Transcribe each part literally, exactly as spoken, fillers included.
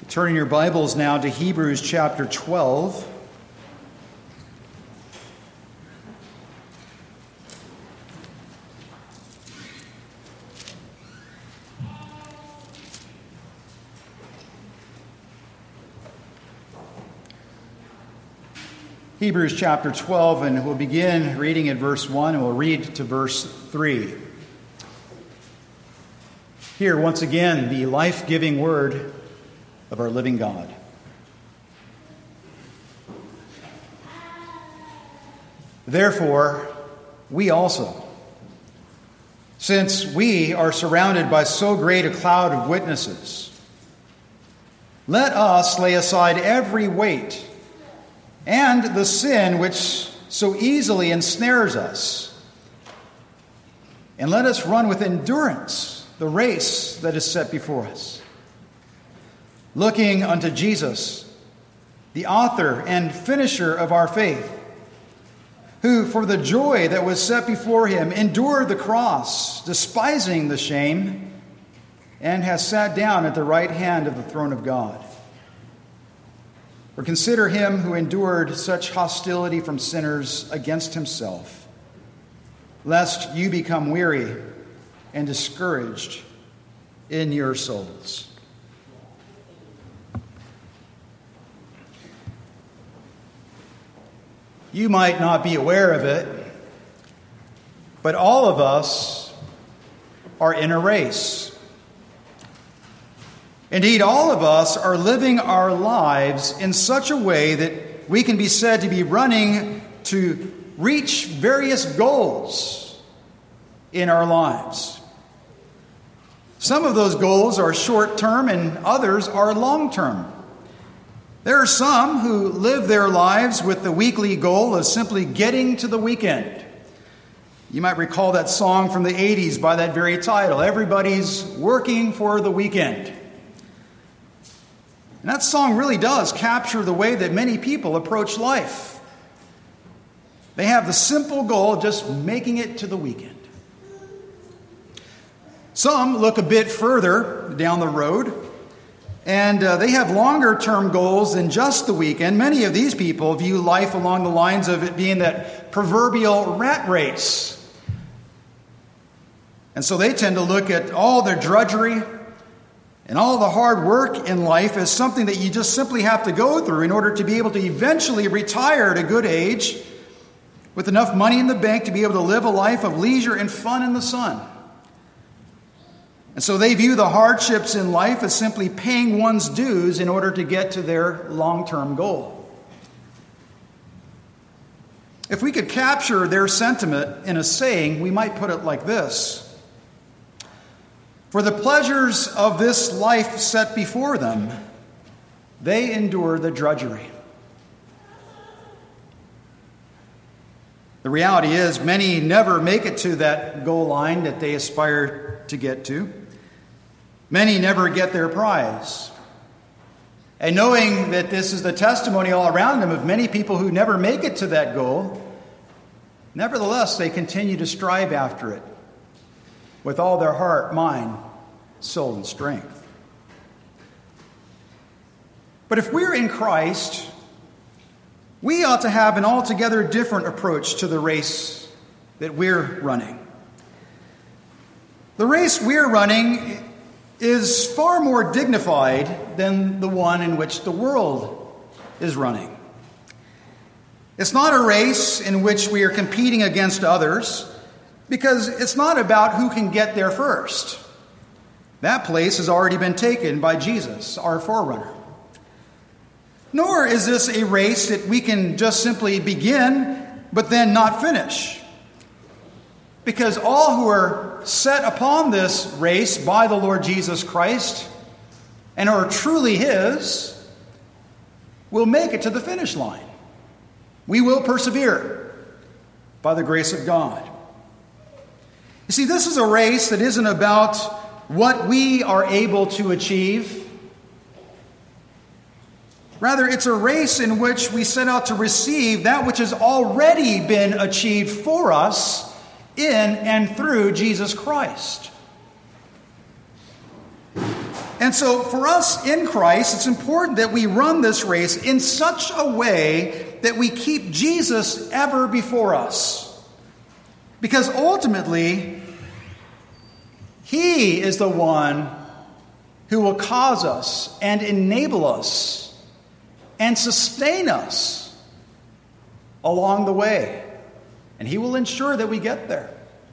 Turning your Bibles now to Hebrews chapter twelve. Hebrews chapter twelve, and we'll begin reading at verse one, and we'll read to verse three. Here, once again, the life-giving word of our living God. Therefore, we also, since we are surrounded by so great a cloud of witnesses, let us lay aside every weight and the sin which so easily ensnares us, and let us run with endurance the race that is set before us, looking unto Jesus, the author and finisher of our faith, who for the joy that was set before him endured the cross, despising the shame, and has sat down at the right hand of the throne of God. For consider him who endured such hostility from sinners against himself, lest you become weary and discouraged in your souls. You might not be aware of it, but all of us are in a race. Indeed, all of us are living our lives in such a way that we can be said to be running to reach various goals in our lives. Some of those goals are short-term and others are long-term. There are some who live their lives with the weekly goal of simply getting to the weekend. You might recall that song from the eighties by that very title, Everybody's Working for the Weekend. And that song really does capture the way that many people approach life. They have the simple goal of just making it to the weekend. Some look a bit further down the road, and uh, they have longer-term goals than just the weekend. Many of these people view life along the lines of it being that proverbial rat race. And so they tend to look at all their drudgery and all the hard work in life as something that you just simply have to go through in order to be able to eventually retire at a good age with enough money in the bank to be able to live a life of leisure and fun in the sun. And so they view the hardships in life as simply paying one's dues in order to get to their long-term goal. If we could capture their sentiment in a saying, we might put it like this: for the pleasures of this life set before them, they endure the drudgery. The reality is, many never make it to that goal line that they aspire to get to. Many never get their prize. And knowing that this is the testimony all around them of many people who never make it to that goal, nevertheless, they continue to strive after it with all their heart, mind, soul, and strength. But if we're in Christ, we ought to have an altogether different approach to the race that we're running. The race we're running is far more dignified than the one in which the world is running. It's not a race in which we are competing against others, because it's not about who can get there first. That place has already been taken by Jesus, our forerunner. Nor is this a race that we can just simply begin, but then not finish. Because all who are set upon this race by the Lord Jesus Christ and are truly His will make it to the finish line. We will persevere by the grace of God. You see, this is a race that isn't about what we are able to achieve. Rather, it's a race in which we set out to receive that which has already been achieved for us in and through Jesus Christ. And And so for us in Christ, it's important that we run this race in such a way that we keep Jesus ever before us. Because ultimately, he is the one who will cause us and enable us and sustain us along the way. And he will ensure that we get there.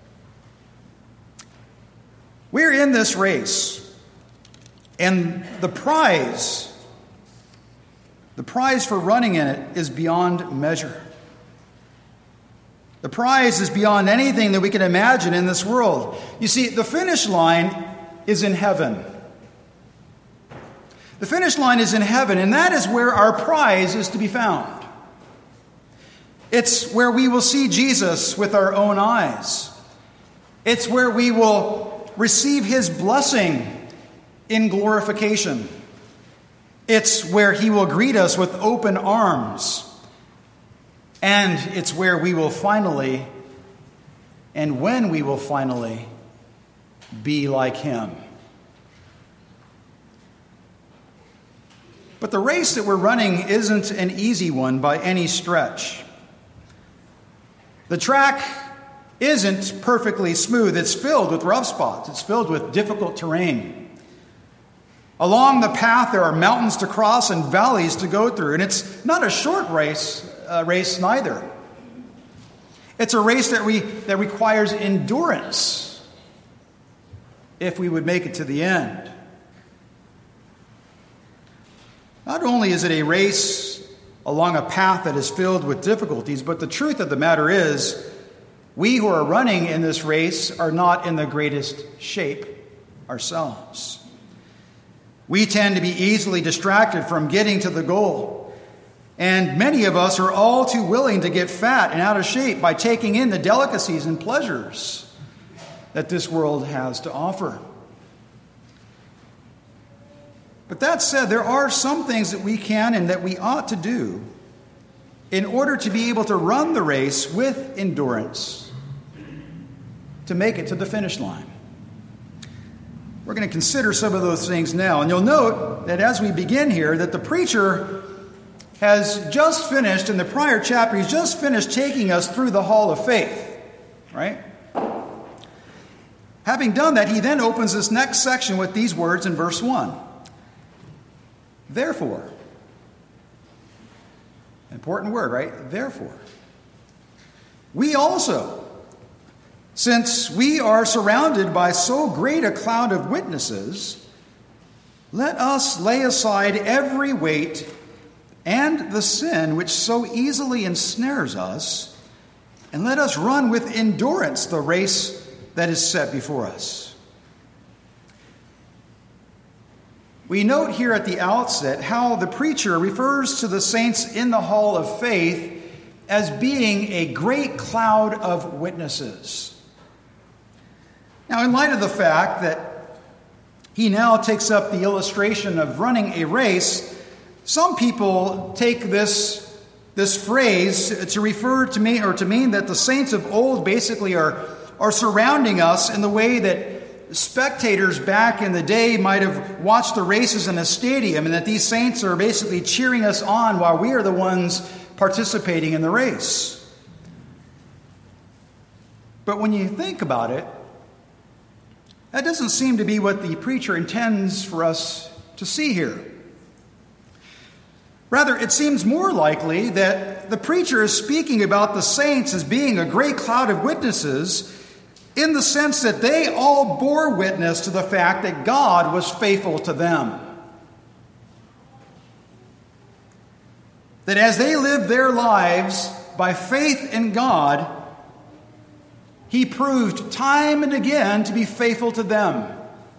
We're in this race. And the prize, the prize for running in it is beyond measure. The prize is beyond anything that we can imagine in this world. You see, the finish line is in heaven. The finish line is in heaven, and that is where our prize is to be found. It's where we will see Jesus with our own eyes. It's where we will receive his blessing in glorification. It's where he will greet us with open arms. And it's where we will finally, and when we will finally, be like him. But the race that we're running isn't an easy one by any stretch. The track isn't perfectly smooth. It's filled with rough spots. It's filled with difficult terrain. Along the path, there are mountains to cross and valleys to go through. And it's not a short race, uh, race neither. It's a race that, we, that requires endurance if we would make it to the end. Not only is it a race along a path that is filled with difficulties, but the truth of the matter is, we who are running in this race are not in the greatest shape ourselves. We tend to be easily distracted from getting to the goal. And many of us are all too willing to get fat and out of shape by taking in the delicacies and pleasures that this world has to offer. But that said, there are some things that we can and that we ought to do in order to be able to run the race with endurance to make it to the finish line. We're going to consider some of those things now. And you'll note that as we begin here, that the preacher has just finished, in the prior chapter, he's just finished taking us through the hall of faith. Right? Having done that, he then opens this next section with these words in verse one. Therefore, important word, right? Therefore, we also, since we are surrounded by so great a cloud of witnesses, let us lay aside every weight and the sin which so easily ensnares us, and let us run with endurance the race that is set before us. We note here at the outset how the preacher refers to the saints in the hall of faith as being a great cloud of witnesses. Now, in light of the fact that he now takes up the illustration of running a race, some people take this, this phrase to refer to me or to mean that the saints of old basically are, are surrounding us in the way that spectators back in the day might have watched the races in a stadium, and that these saints are basically cheering us on while we are the ones participating in the race. But when you think about it, that doesn't seem to be what the preacher intends for us to see here. Rather, it seems more likely that the preacher is speaking about the saints as being a great cloud of witnesses in the sense that they all bore witness to the fact that God was faithful to them. That as they lived their lives by faith in God, he proved time and again to be faithful to them.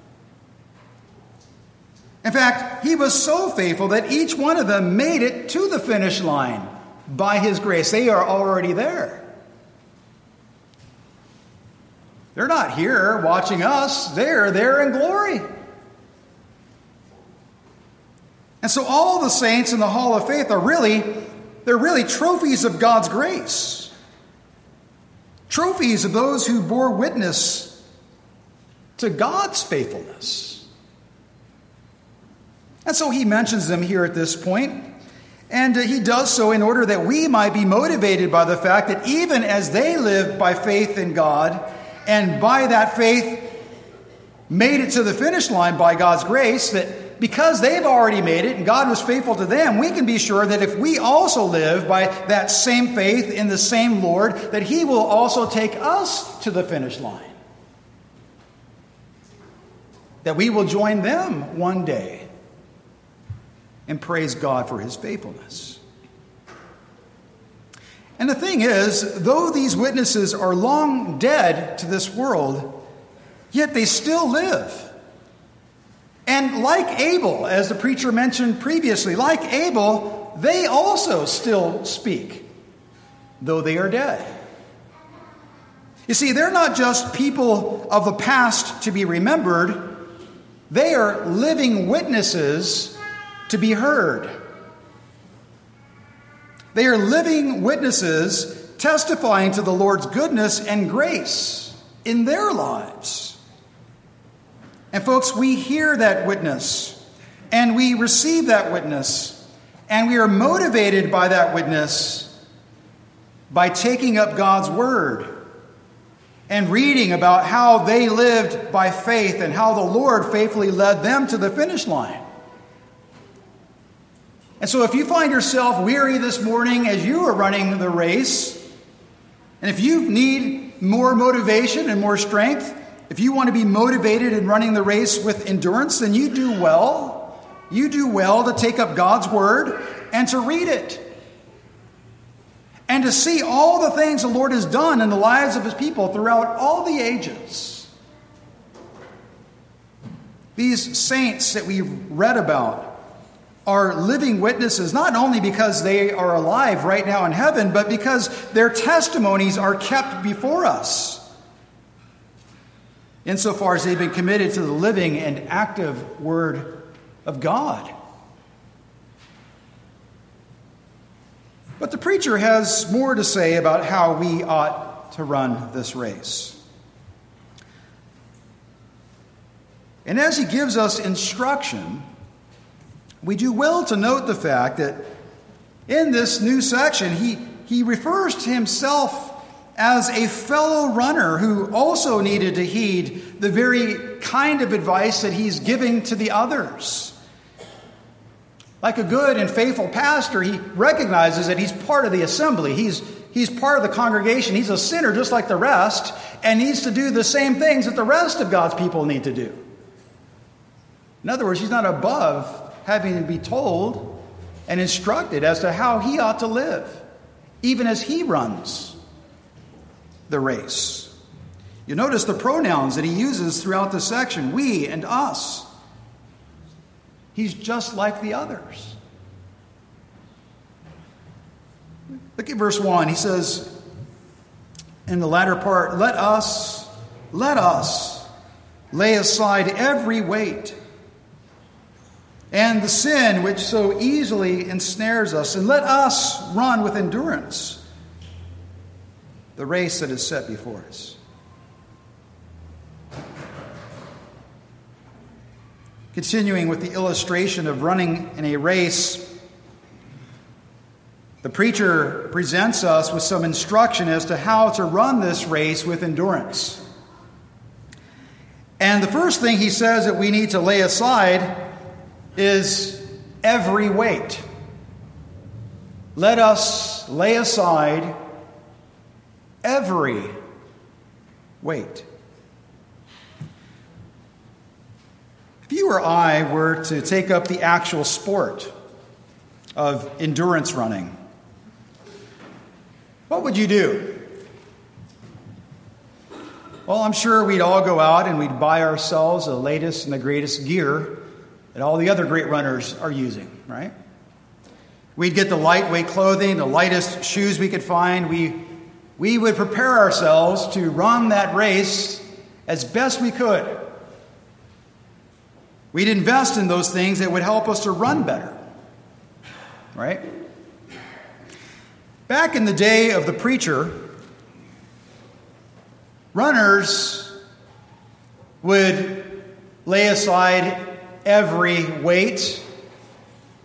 In fact, he was so faithful that each one of them made it to the finish line by his grace. They are already there. They're not here watching us. They're there in glory. And so all the saints in the hall of faith are really, they're really trophies of God's grace. Trophies of those who bore witness to God's faithfulness. And so he mentions them here at this point. And uh, he does so in order that we might be motivated by the fact that even as they lived by faith in God, and by that faith made it to the finish line by God's grace, that because they've already made it and God was faithful to them, we can be sure that if we also live by that same faith in the same Lord, that he will also take us to the finish line. That we will join them one day and praise God for his faithfulness. And the thing is, though these witnesses are long dead to this world, yet they still live. And like Abel, as the preacher mentioned previously, like Abel, they also still speak, though they are dead. You see, they're not just people of the past to be remembered. They are living witnesses to be heard. They are living witnesses testifying to the Lord's goodness and grace in their lives. And folks, we hear that witness, and we receive that witness, and we are motivated by that witness by taking up God's word and reading about how they lived by faith and how the Lord faithfully led them to the finish line. And so if you find yourself weary this morning as you are running the race, and if you need more motivation and more strength, if you want to be motivated in running the race with endurance, then you do well. You do well to take up God's word and to read it. And to see all the things the Lord has done in the lives of his people throughout all the ages. These saints that we read about are living witnesses, not only because they are alive right now in heaven, but because their testimonies are kept before us, insofar as they've been committed to the living and active Word of God. But the preacher has more to say about how we ought to run this race. And as he gives us instruction, we do well to note the fact that in this new section, he, he refers to himself as a fellow runner who also needed to heed the very kind of advice that he's giving to the others. Like a good and faithful pastor, he recognizes that he's part of the assembly. He's, he's part of the congregation. He's a sinner just like the rest and needs to do the same things that the rest of God's people need to do. In other words, he's not above having to be told and instructed as to how he ought to live, even as he runs the race. You notice the pronouns that he uses throughout the section, we and us. He's just like the others. Look at verse one. He says in the latter part, let us, let us lay aside every weight and the sin which so easily ensnares us, and let us run with endurance the race that is set before us. Continuing with the illustration of running in a race, the preacher presents us with some instruction as to how to run this race with endurance. And the first thing he says that we need to lay aside is every weight. Let us lay aside every weight. If you or I were to take up the actual sport of endurance running, what would you do? Well, I'm sure we'd all go out and we'd buy ourselves the latest and the greatest gear that all the other great runners are using, right? We'd get the lightweight clothing, the lightest shoes we could find. We, we would prepare ourselves to run that race as best we could. We'd invest in those things that would help us to run better, right? Back in the day of the preacher, runners would lay aside every weight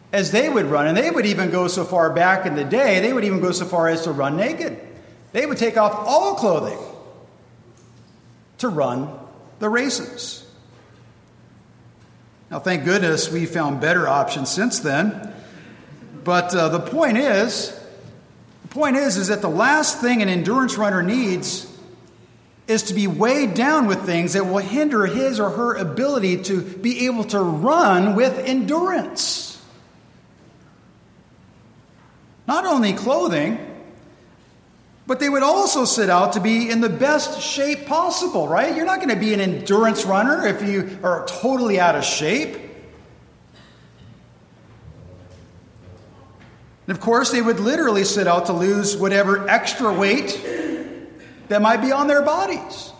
as they would run. And they would even go so far back in the day, they would even go so far as to run naked. They would take off all clothing to run the races. Now, thank goodness we found better options since then. But uh, the point is, the point is, is that the last thing an endurance runner needs is to be weighed down with things that will hinder his or her ability to be able to run with endurance. Not only clothing, but they would also set out to be in the best shape possible, right? You're not going to be an endurance runner if you are totally out of shape. And of course, they would literally set out to lose whatever extra weight that might be on their bodies.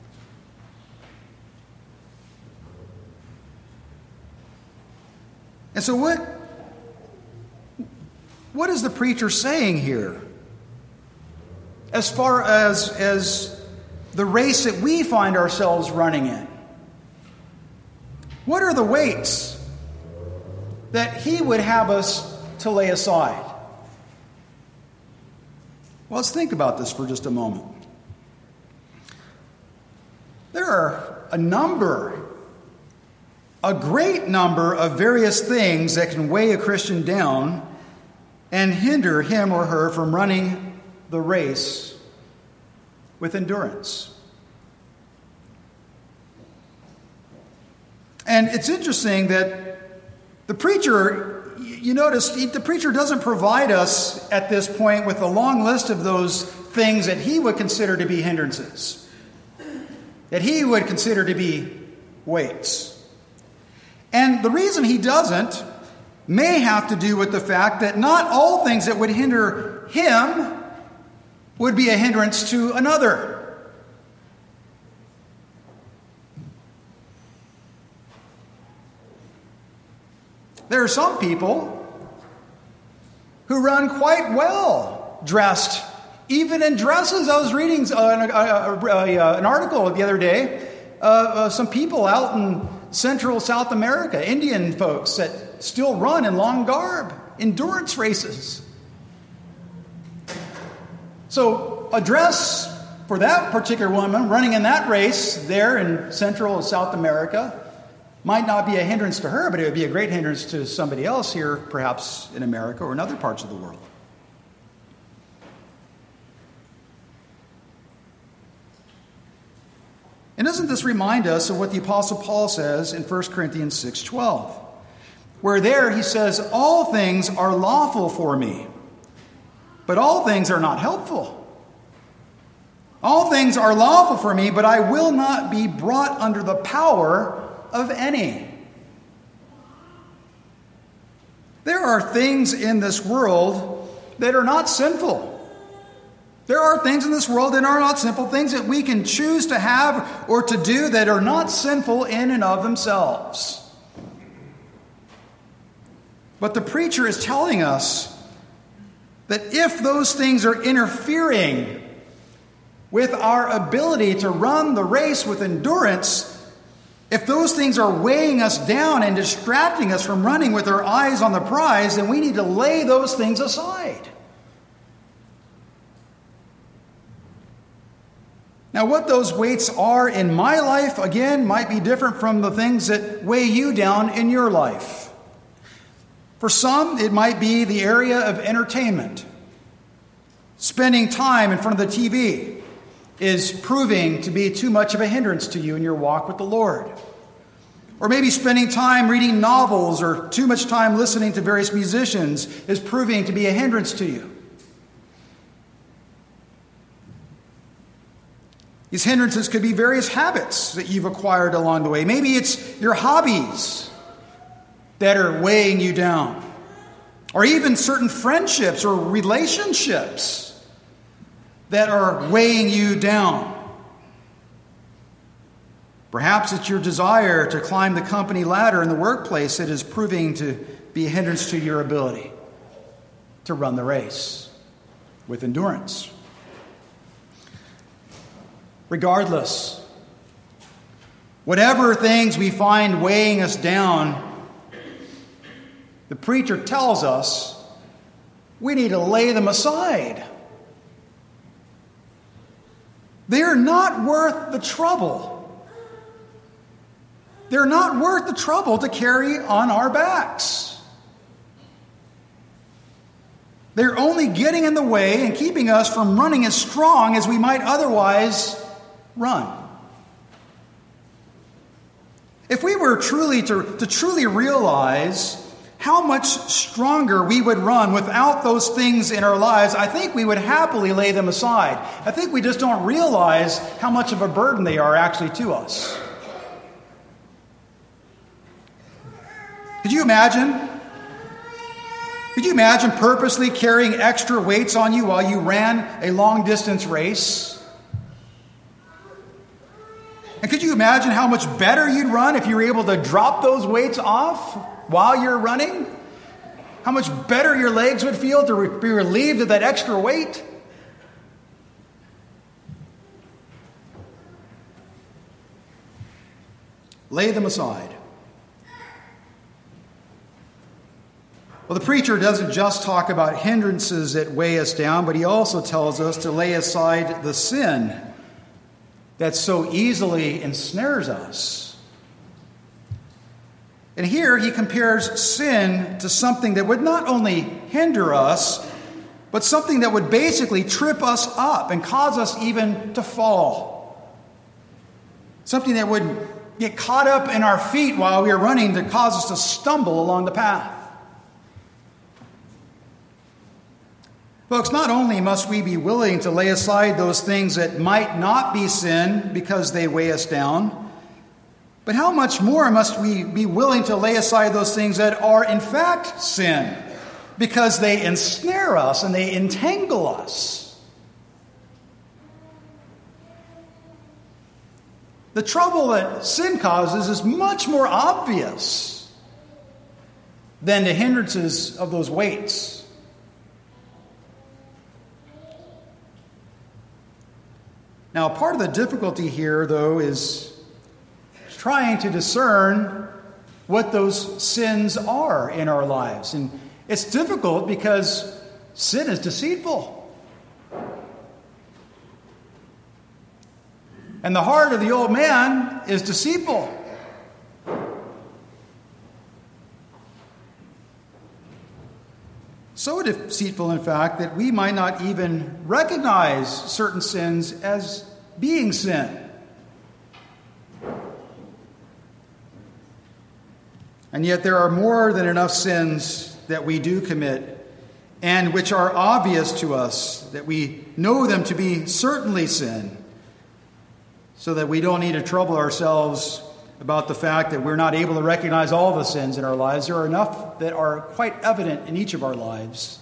And so what, what is the preacher saying here? As far as, as the race that we find ourselves running in. What are the weights that he would have us to lay aside? Well, let's think about this for just a moment. There are a number, a great number of various things that can weigh a Christian down and hinder him or her from running the race with endurance. And it's interesting that the preacher, you notice, the preacher doesn't provide us at this point with a long list of those things that he would consider to be hindrances, that he would consider to be weights. And the reason he doesn't may have to do with the fact that not all things that would hinder him would be a hindrance to another. There are some people who run quite well dressed, even in dresses. I was reading uh, an, uh, uh, an article the other day of uh, some people out in Central South America, Indian folks that still run in long garb, endurance races. So a dress for that particular woman running in that race there in Central and South America might not be a hindrance to her, but it would be a great hindrance to somebody else here, perhaps in America or in other parts of the world. And doesn't this remind us of what the Apostle Paul says in First Corinthians six twelve, where there he says, all things are lawful for me, but all things are not helpful. All things are lawful for me, but I will not be brought under the power of any. There are things in this world that are not sinful. There are things in this world that are not sinful, things that we can choose to have or to do that are not sinful in and of themselves. But the preacher is telling us that if those things are interfering with our ability to run the race with endurance, if those things are weighing us down and distracting us from running with our eyes on the prize, then we need to lay those things aside. Now, what those weights are in my life, again, might be different from the things that weigh you down in your life. For some, it might be the area of entertainment. Spending time in front of the T V is proving to be too much of a hindrance to you in your walk with the Lord. Or maybe spending time reading novels or too much time listening to various musicians is proving to be a hindrance to you. These hindrances could be various habits that you've acquired along the way. Maybe it's your hobbies that are weighing you down. Or even certain friendships or relationships that are weighing you down. Perhaps it's your desire to climb the company ladder in the workplace that is proving to be a hindrance to your ability to run the race with endurance. Regardless, whatever things we find weighing us down, the preacher tells us we need to lay them aside. They're not worth the trouble. They're not worth the trouble to carry on our backs. They're only getting in the way and keeping us from running as strong as we might otherwise run. If we were truly to, to truly realize how much stronger we would run without those things in our lives, I think we would happily lay them aside. I think we just don't realize how much of a burden they are actually to us. Could you imagine? Could you imagine purposely carrying extra weights on you while you ran a long distance race? And could you imagine how much better you'd run if you were able to drop those weights off while you're running? How much better your legs would feel to re- be relieved of that extra weight? Lay them aside. Well, the preacher doesn't just talk about hindrances that weigh us down, but he also tells us to lay aside the sin that so easily ensnares us. And here he compares sin to something that would not only hinder us, but something that would basically trip us up and cause us even to fall. Something that would get caught up in our feet while we are running to cause us to stumble along the path. Folks, not only must we be willing to lay aside those things that might not be sin because they weigh us down, but how much more must we be willing to lay aside those things that are in fact sin because they ensnare us and they entangle us? The trouble that sin causes is much more obvious than the hindrances of those weights. Now, part of the difficulty here, though, is trying to discern what those sins are in our lives. And it's difficult because sin is deceitful. And the heart of the old man is deceitful. So deceitful, in fact, that we might not even recognize certain sins as being sin. And yet there are more than enough sins that we do commit and which are obvious to us, that we know them to be certainly sin, so that we don't need to trouble ourselves about the fact that we're not able to recognize all the sins in our lives. There are enough that are quite evident in each of our lives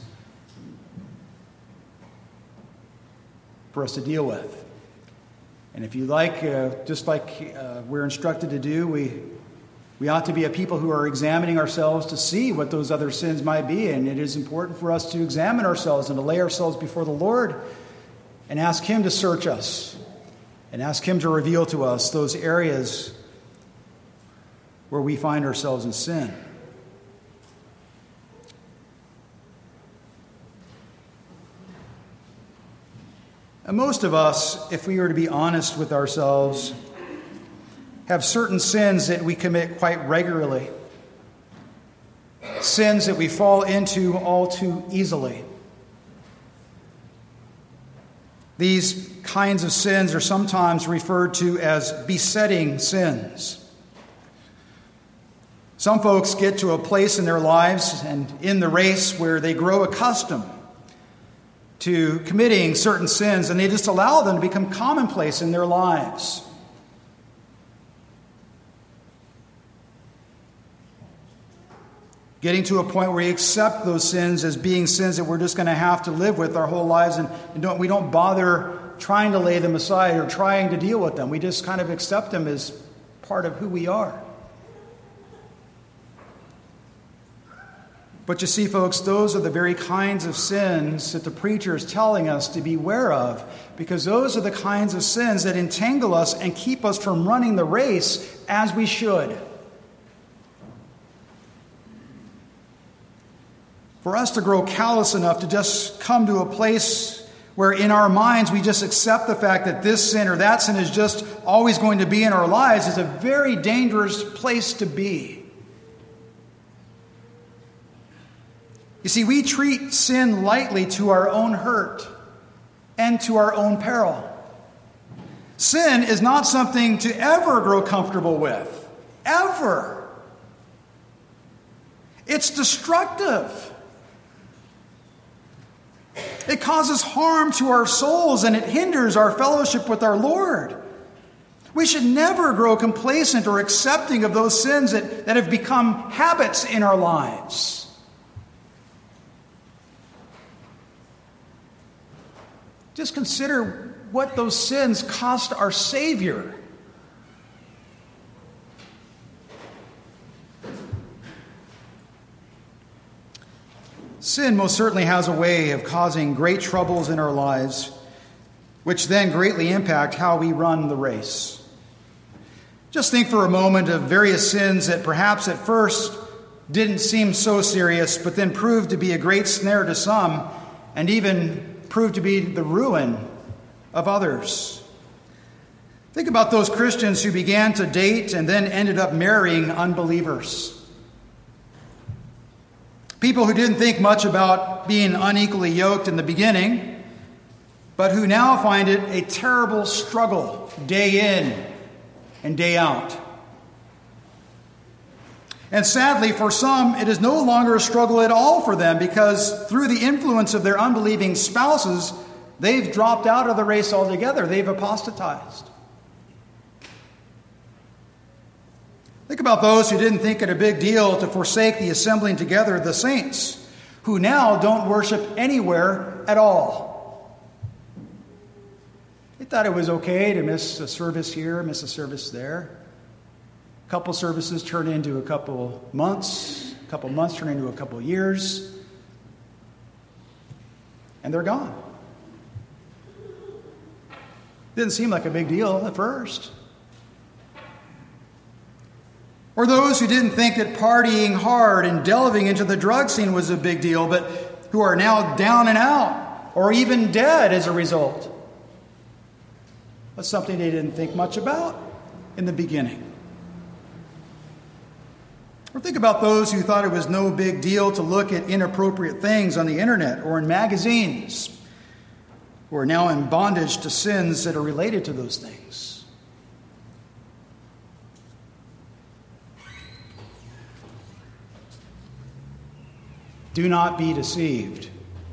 for us to deal with. And if you like, uh, just like uh, we're instructed to do, we we ought to be a people who are examining ourselves to see what those other sins might be. And it is important for us to examine ourselves and to lay ourselves before the Lord and ask Him to search us and ask Him to reveal to us those areas where we find ourselves in sin. And most of us, if we were to be honest with ourselves, have certain sins that we commit quite regularly. Sins that we fall into all too easily. These kinds of sins are sometimes referred to as besetting sins. Some folks get to a place in their lives and in the race where they grow accustomed to committing certain sins, and they just allow them to become commonplace in their lives. Getting to a point where we accept those sins as being sins that we're just going to have to live with our whole lives, and don't, we don't bother trying to lay them aside or trying to deal with them. We just kind of accept them as part of who we are. But you see, folks, those are the very kinds of sins that the preacher is telling us to beware of, because those are the kinds of sins that entangle us and keep us from running the race as we should. for us to grow callous enough to just come to a place where in our minds we just accept the fact that this sin or that sin is just always going to be in our lives is a very dangerous place to be. You see, we treat sin lightly to our own hurt and to our own peril. Sin is not something to ever grow comfortable with. Ever. It's destructive. It causes harm to our souls and it hinders our fellowship with our Lord. We should never grow complacent or accepting of those sins that, that have become habits in our lives. Just consider what those sins cost our Savior. Sin most certainly has a way of causing great troubles in our lives, which then greatly impact how we run the race. Just think for a moment of various sins that perhaps at first didn't seem so serious, but then proved to be a great snare to some, and even proved to be the ruin of others. Think about those Christians who began to date and then ended up marrying unbelievers. People who didn't think much about being unequally yoked in the beginning, but who now find it a terrible struggle day in and day out. And sadly, for some, it is no longer a struggle at all for them because through the influence of their unbelieving spouses, they've dropped out of the race altogether. They've apostatized. Think about those who didn't think it a big deal to forsake the assembling together of the saints, who now don't worship anywhere at all. They thought it was okay to miss a service here, miss a service there. A couple services turn into a couple months, a couple months turn into a couple years, and they're gone. Didn't seem like a big deal at first. Or those who didn't think that partying hard and delving into the drug scene was a big deal, but who are now down and out, or even dead as a result. That's something they didn't think much about in the beginning. Or think about those who thought it was no big deal to look at inappropriate things on the internet or in magazines, who are now in bondage to sins that are related to those things. Do not be deceived.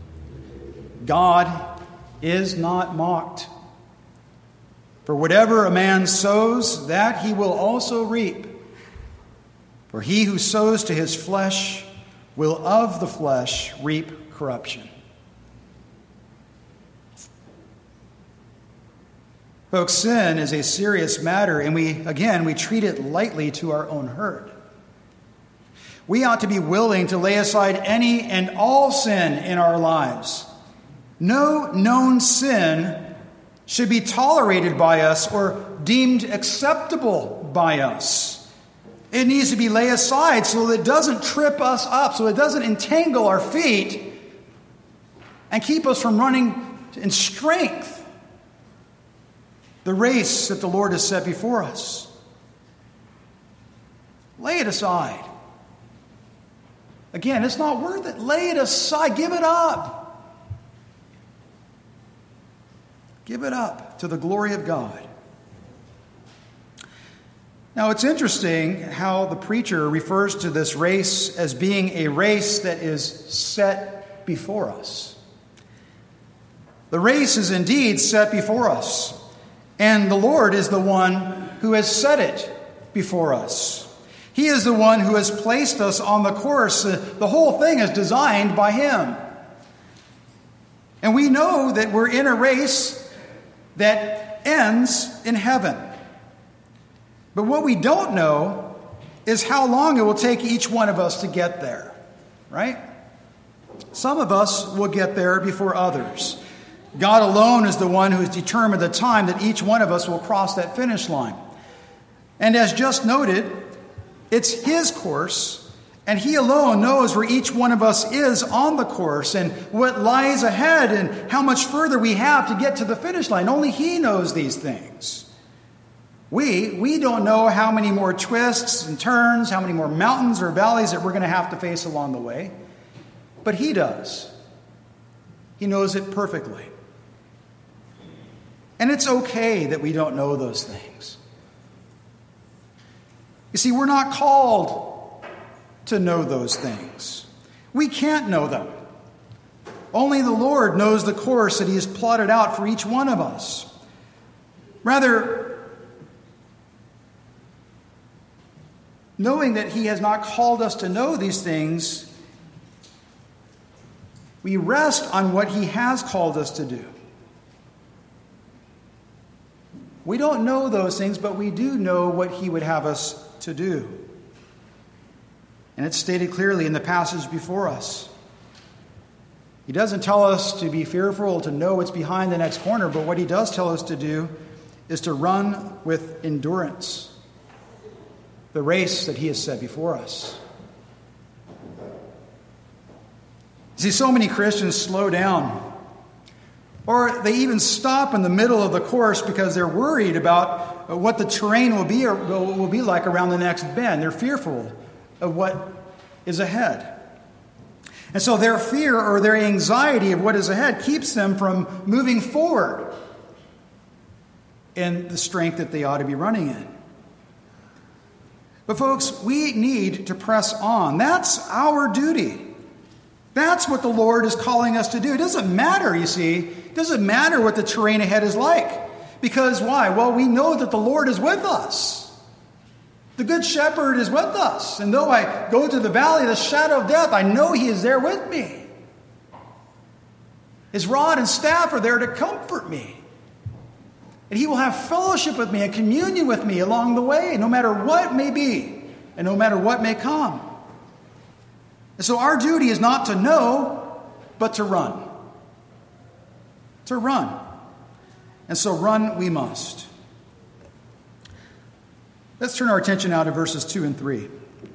God is not mocked. For whatever a man sows, that he will also reap. For he who sows to his flesh will of the flesh reap corruption. Folks, sin is a serious matter, and we, again, we treat it lightly to our own hurt. We ought to be willing to lay aside any and all sin in our lives. No known sin should be tolerated by us or deemed acceptable by us. It needs to be laid aside so that it doesn't trip us up, so it doesn't entangle our feet and keep us from running in strength the race that the Lord has set before us. Lay it aside. Again, it's not worth it. Lay it aside. Give it up. Give it up to the glory of God. Now, it's interesting how the preacher refers to this race as being a race that is set before us. The race is indeed set before us, and the Lord is the one who has set it before us. He is the one who has placed us on the course. The whole thing is designed by Him. And we know that we're in a race that ends in heaven. But what we don't know is how long it will take each one of us to get there, right? Some of us will get there before others. God alone is the one who has determined the time that each one of us will cross that finish line. And as just noted, it's His course, And he alone knows where each one of us is on the course and what lies ahead and how much further we have to get to the finish line. Only he knows these things. We, we don't know how many more twists and turns, how many more mountains or valleys that we're going to have to face along the way. But he does. He knows it perfectly. And it's okay that we don't know those things. You see, we're not called to know those things. We can't know them. Only the Lord knows the course that he has plotted out for each one of us. Rather, knowing that he has not called us to know these things, we rest on what he has called us to do. We don't know those things, but we do know what he would have us to do. And it's stated clearly in the passage before us. He doesn't tell us to be fearful, to know what's behind the next corner, but what he does tell us to do is to run with endurance the race that he has set before us. See, so many Christians slow down, or they even stop in the middle of the course because they're worried about what the terrain will be or will be like around the next bend. They're fearful of what is ahead. And so their fear or their anxiety of what is ahead keeps them from moving forward in the strength that they ought to be running in. But folks, we need to press on. That's our duty. That's what the Lord is calling us to do. It doesn't matter, you see. It doesn't matter what the terrain ahead is like. Because why? Well, we know that the Lord is with us. The Good Shepherd is with us. And though I go to the valley of the shadow of death, I know he is there with me. His rod and staff are there to comfort me. And he will have fellowship with me and communion with me along the way, no matter what may be and no matter what may come. And so our duty is not to know, but to run. To run. And so run we must. Let's turn our attention now to verses two and three.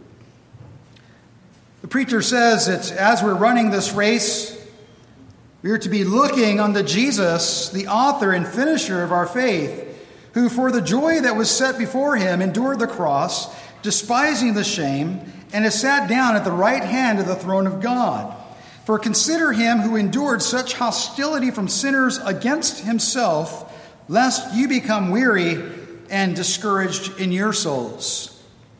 The preacher says that as we're running this race, we are to be looking unto Jesus, the author and finisher of our faith, who for the joy that was set before him endured the cross, despising the shame, and has sat down at the right hand of the throne of God. For consider him who endured such hostility from sinners against himself, lest you become weary and discouraged in your souls.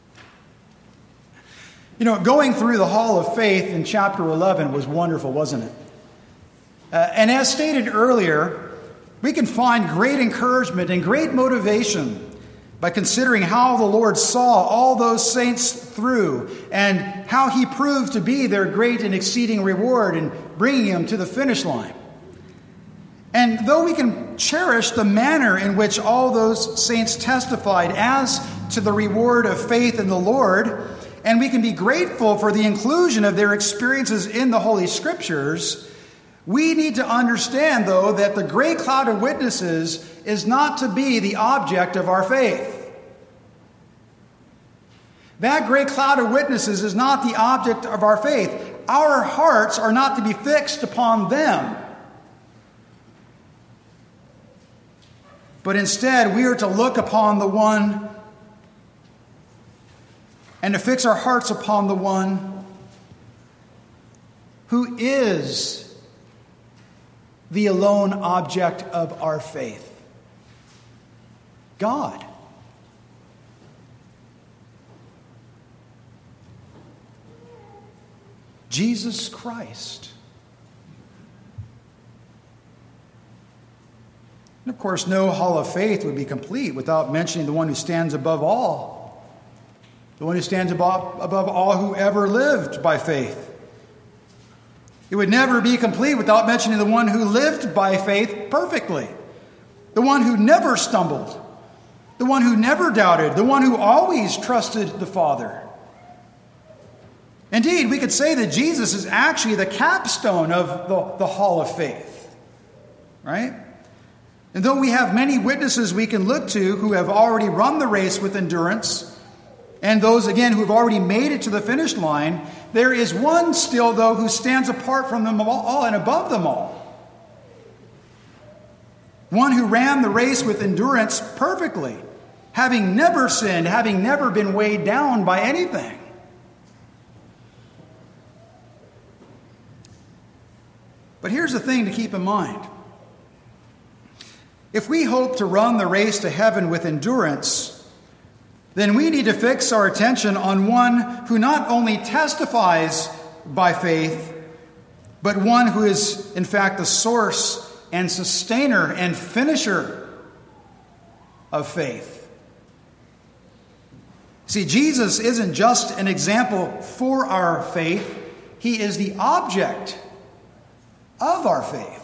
You know, going through the Hall of Faith in chapter eleven was wonderful, wasn't it? Uh, and as stated earlier, we can find great encouragement and great motivation by considering how the Lord saw all those saints through and how he proved to be their great and exceeding reward in bringing them to the finish line. And though we can cherish the manner in which all those saints testified as to the reward of faith in the Lord, and we can be grateful for the inclusion of their experiences in the Holy Scriptures, we need to understand, though, that the great cloud of witnesses is not to be the object of our faith. That great cloud of witnesses is not the object of our faith. Our hearts are not to be fixed upon them. But instead, we are to look upon the one and to fix our hearts upon the one who is the alone object of our faith. God. Jesus Christ. And of course, no hall of faith would be complete without mentioning the one who stands above all. The one who stands above, above all who ever lived by faith. It would never be complete without mentioning the one who lived by faith perfectly. The one who never stumbled. The one who never doubted. The one who always trusted the Father. Indeed, we could say that Jesus is actually the capstone of the, the hall of faith. Right? And though we have many witnesses we can look to who have already run the race with endurance, and those, again, who have already made it to the finish line, there is one still, though, who stands apart from them all and above them all. One who ran the race with endurance perfectly, having never sinned, having never been weighed down by anything. But here's the thing to keep in mind. If we hope to run the race to heaven with endurance, then we need to fix our attention on one who not only testifies by faith, but one who is, in fact, the source and sustainer and finisher of faith. See, Jesus isn't just an example for our faith. He is the object of our faith.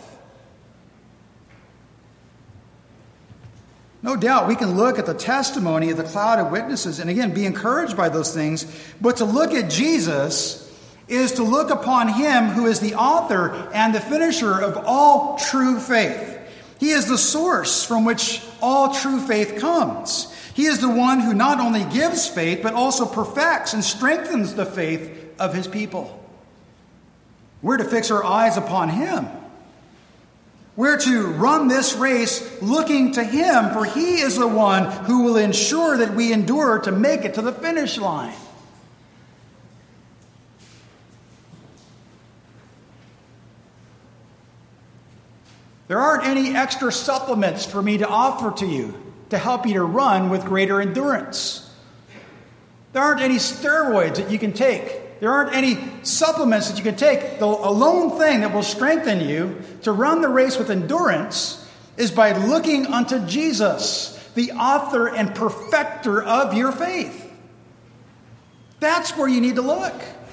No doubt we can look at the testimony of the cloud of witnesses and again be encouraged by those things, but to look at Jesus is to look upon him who is the author and the finisher of all true faith. He is the source from which all true faith comes. He is the one who not only gives faith, but also perfects and strengthens the faith of his people. We're to fix our eyes upon him. We're to run this race looking to him, for he is the one who will ensure that we endure to make it to the finish line. There aren't any extra supplements for me to offer to you to help you to run with greater endurance. There aren't any steroids that you can take. There aren't any supplements that you can take. The alone thing that will strengthen you to run the race with endurance is by looking unto Jesus, the author and perfecter of your faith. That's where you need to look.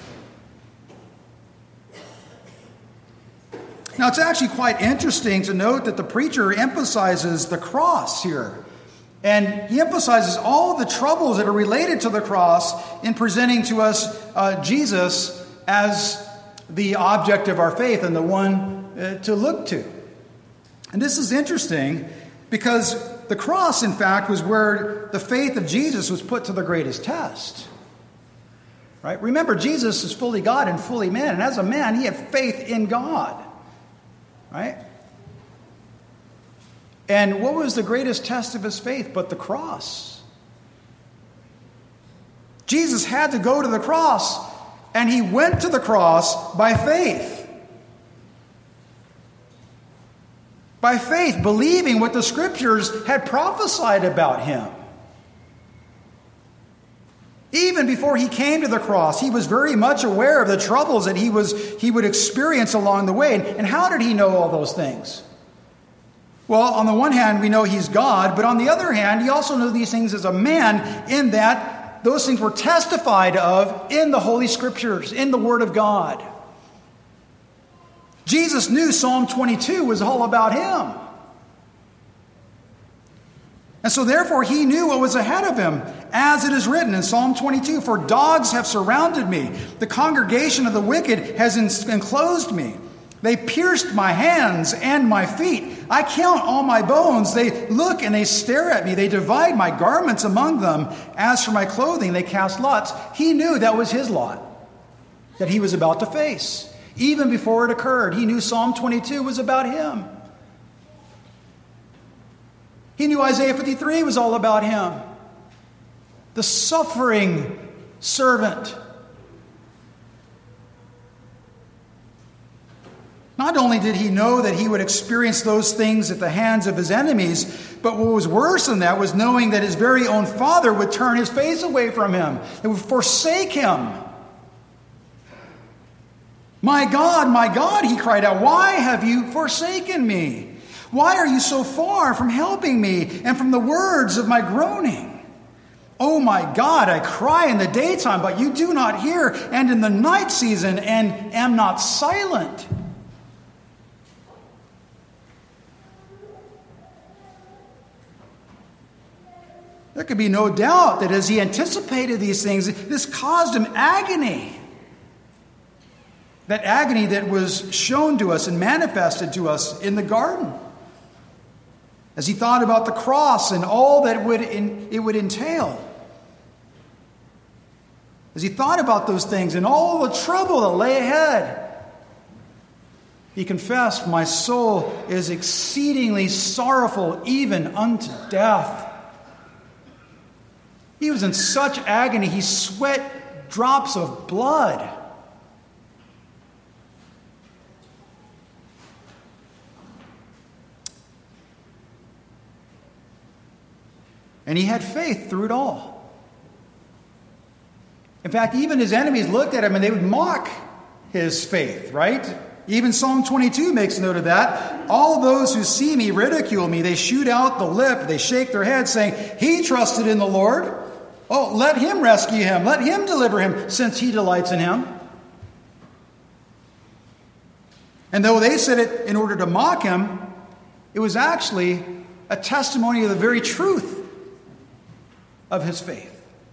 Now, it's actually quite interesting to note that the preacher emphasizes the cross here. And he emphasizes all the troubles that are related to the cross in presenting to us uh, Jesus as the object of our faith and the one uh, to look to. And this is interesting because the cross, in fact, was where the faith of Jesus was put to the greatest test. Right? Remember, Jesus is fully God and fully man. And as a man, he had faith in God. Right? And what was the greatest test of his faith but the cross? Jesus had to go to the cross, and he went to the cross by faith. By faith, believing what the Scriptures had prophesied about him. Even before he came to the cross, he was very much aware of the troubles that he was he would experience along the way. And how did he know all those things? Well, on the one hand, we know he's God, but on the other hand, he also knew these things as a man, in that those things were testified of in the Holy Scriptures, in the Word of God. Jesus knew Psalm twenty-two was all about him. And so therefore he knew what was ahead of him, as it is written in Psalm twenty-two, "For dogs have surrounded me, the congregation of the wicked has enclosed me. They pierced my hands and my feet. I count all my bones. They look and they stare at me. They divide my garments among them. As for my clothing, they cast lots." He knew that was his lot that he was about to face. Even before it occurred, he knew Psalm twenty-two was about him. He knew Isaiah fifty-three was all about him. The suffering servant. Not only did he know that he would experience those things at the hands of his enemies, but what was worse than that was knowing that his very own father would turn his face away from him and would forsake him. "My God, my God," he cried out, "why have you forsaken me? Why are you so far from helping me and from the words of my groaning? Oh my God, I cry in the daytime, but you do not hear, and in the night season, and am not silent." There could be no doubt that as he anticipated these things, this caused him agony. That agony that was shown to us and manifested to us in the garden. As he thought about the cross and all that would in, it would entail. as he thought about those things and all the trouble that lay ahead, he confessed, "My soul is exceedingly sorrowful, even unto death." He was in such agony, he sweat drops of blood. And he had faith through it all. In fact, even his enemies looked at him and they would mock his faith, right? Even Psalm twenty-two makes note of that. "All those who see me ridicule me. They shoot out the lip. They shake their heads, saying, 'He trusted in the Lord. Oh, let him rescue him. Let him deliver him, since he delights in him.'" And though they said it in order to mock him, it was actually a testimony of the very truth of his faith.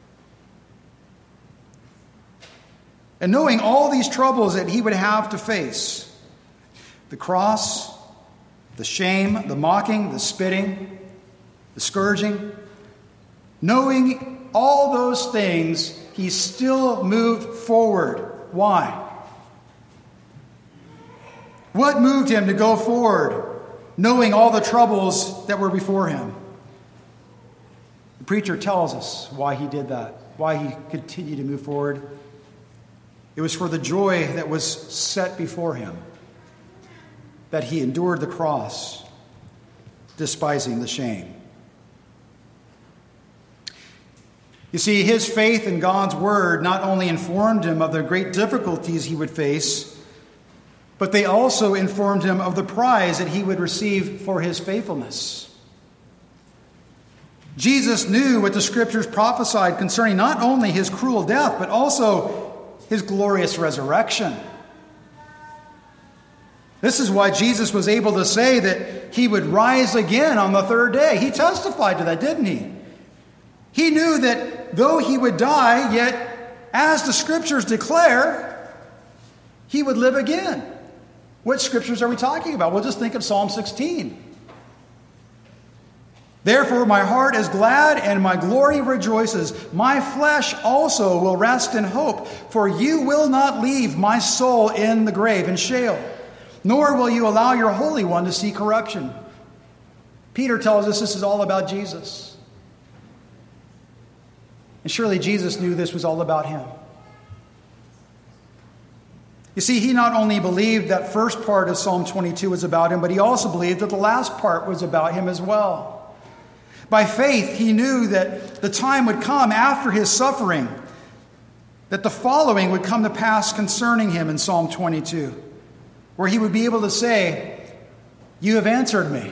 And knowing all these troubles that he would have to face, the cross, the shame, the mocking, the spitting, the scourging, knowing all those things, he still moved forward. Why? What moved him to go forward, knowing all the troubles that were before him? The preacher tells us why he did that, why he continued to move forward. It was for the joy that was set before him, that he endured the cross, despising the shame. You see, his faith in God's word not only informed him of the great difficulties he would face, but they also informed him of the prize that he would receive for his faithfulness. Jesus knew what the scriptures prophesied concerning not only his cruel death, but also his glorious resurrection. This is why Jesus was able to say that he would rise again on the third day. He testified to that, didn't he? He knew that though he would die, yet as the scriptures declare, he would live again. What scriptures are we talking about? Well, just think of Psalm sixteen. "Therefore my heart is glad and my glory rejoices. My flesh also will rest in hope. For you will not leave my soul in the grave, in Sheol, nor will you allow your Holy One to see corruption." Peter tells us this is all about Jesus. And surely Jesus knew this was all about him. You see, he not only believed that first part of Psalm twenty-two was about him, but he also believed that the last part was about him as well. By faith, he knew that the time would come after his suffering, that the following would come to pass concerning him in Psalm twenty-two, where he would be able to say, "You have answered me.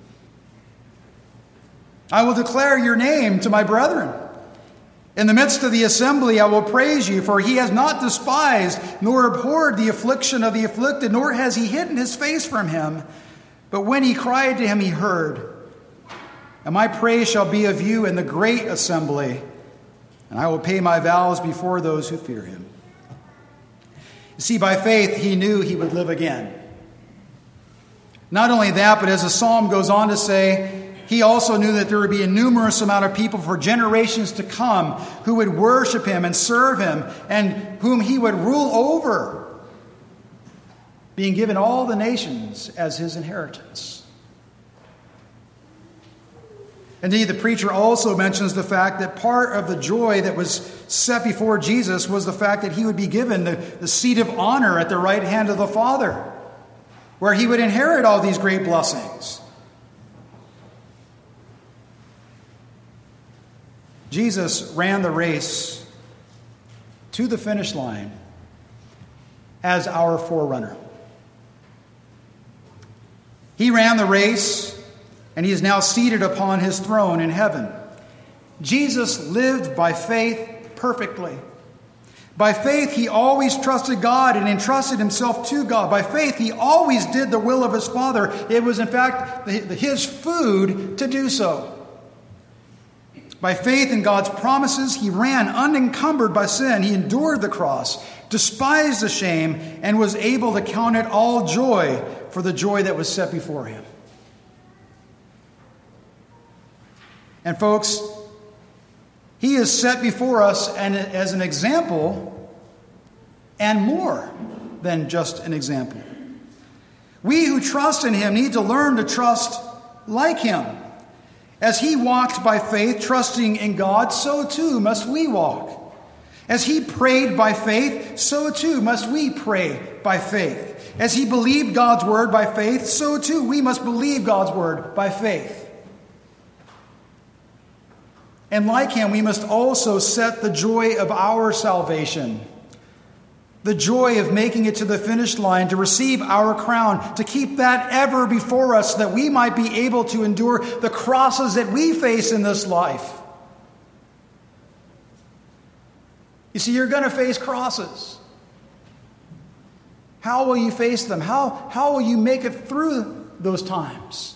I will declare your name to my brethren. In the midst of the assembly I will praise you, for he has not despised nor abhorred the affliction of the afflicted, nor has he hidden his face from him. But when he cried to him, he heard. And my praise shall be of you in the great assembly, and I will pay my vows before those who fear him." You see, by faith, he knew he would live again. Not only that, but as the psalm goes on to say, he also knew that there would be a numerous amount of people for generations to come who would worship him and serve him, and whom he would rule over, being given all the nations as his inheritance. Indeed, the preacher also mentions the fact that part of the joy that was set before Jesus was the fact that he would be given the, the seat of honor at the right hand of the Father, where he would inherit all these great blessings. Jesus ran the race to the finish line as our forerunner. He ran the race, and he is now seated upon his throne in heaven. Jesus lived by faith perfectly. By faith, he always trusted God and entrusted himself to God. By faith, he always did the will of his Father. It was, in fact, his food to do so. By faith in God's promises, he ran unencumbered by sin. He endured the cross, despised the shame, and was able to count it all joy for the joy that was set before him. And folks, He is set before us and as an example and more than just an example. We who trust in him need to learn to trust like him. As he walked by faith, trusting in God, so too must we walk. As he prayed by faith, so too must we pray by faith. As he believed God's word by faith, so too we must believe God's word by faith. And like him, we must also set the joy of our salvation, the joy of making it to the finish line, to receive our crown, to keep that ever before us, so that we might be able to endure the crosses that we face in this life. You see, you're going to face crosses. How will you face them? How, how will you make it through those times?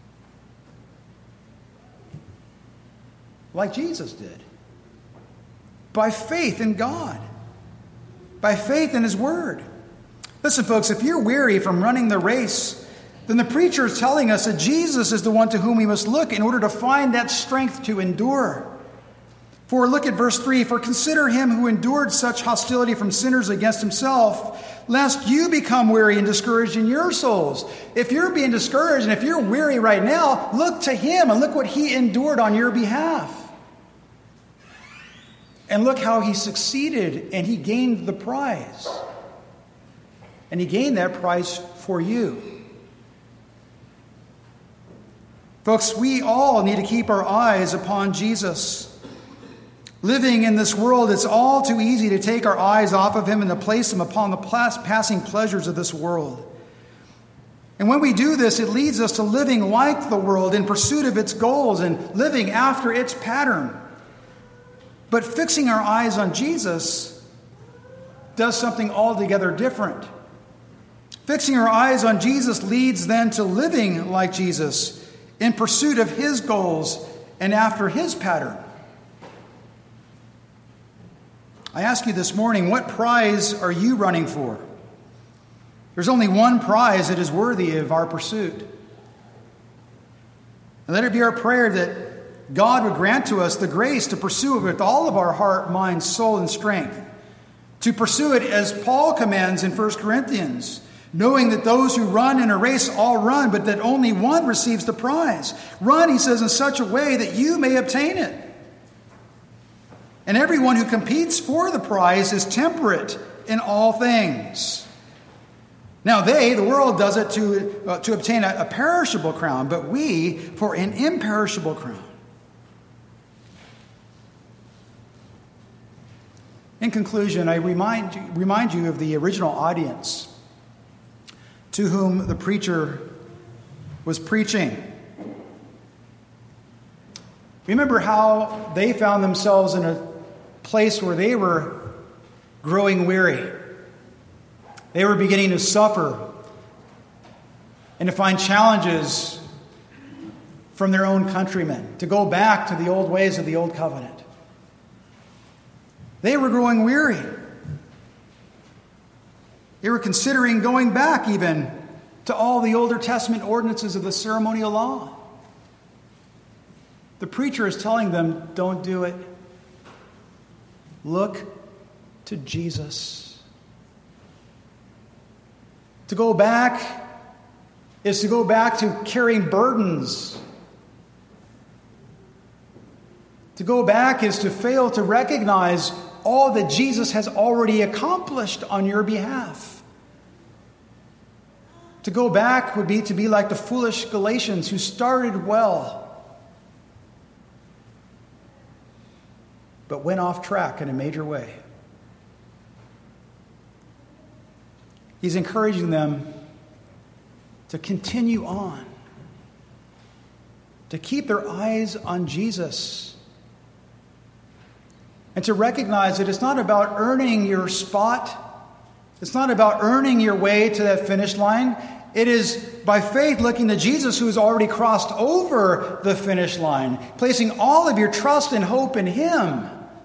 Like Jesus did. By faith in God. By faith in his word. Listen, folks, if you're weary from running the race, then the preacher is telling us that Jesus is the one to whom we must look in order to find that strength to endure. For look at verse three. For consider him who endured such hostility from sinners against himself, lest you become weary and discouraged in your souls. If you're being discouraged and if you're weary right now, look to him and look what he endured on your behalf. And look how he succeeded and he gained the prize. And he gained that prize for you. Folks, we all need to keep our eyes upon Jesus. Living in this world, it's all too easy to take our eyes off of him and to place them upon the passing pleasures of this world. And when we do this, it leads us to living like the world in pursuit of its goals and living after its pattern. But fixing our eyes on Jesus does something altogether different. Fixing our eyes on Jesus leads then to living like Jesus in pursuit of his goals and after his pattern. I ask you this morning, what prize are you running for? There's only one prize that is worthy of our pursuit. And let it be our prayer that God would grant to us the grace to pursue it with all of our heart, mind, soul, and strength. To pursue it as Paul commands in First Corinthians, knowing that those who run in a race all run, but that only one receives the prize. Run, he says, in such a way that you may obtain it. And everyone who competes for the prize is temperate in all things. Now they, the world, does it to, uh, to obtain a, a perishable crown, but we for an imperishable crown. In conclusion, I remind you, remind you of the original audience to whom the preacher was preaching. Remember how they found themselves in a place where they were growing weary. They were beginning to suffer and to find challenges from their own countrymen, to go back to the old ways of the old covenant. They were growing weary. They were considering going back even to all the Older Testament ordinances of the ceremonial law. The preacher is telling them, don't do it. Look to Jesus. To go back is to go back to carrying burdens. To go back is to fail to recognize all that Jesus has already accomplished on your behalf. To go back would be to be like the foolish Galatians who started well, but went off track in a major way. He's encouraging them to continue on, to keep their eyes on Jesus, and to recognize that it's not about earning your spot. It's not about earning your way to that finish line. It is by faith looking to Jesus, who has already crossed over the finish line, placing all of your trust and hope in him.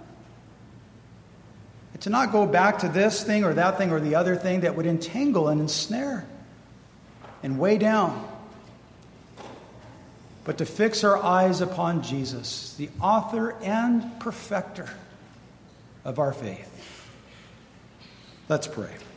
And to not go back to this thing or that thing or the other thing that would entangle and ensnare and weigh down. but to fix our eyes upon Jesus, the author and perfecter of our faith. Let's pray.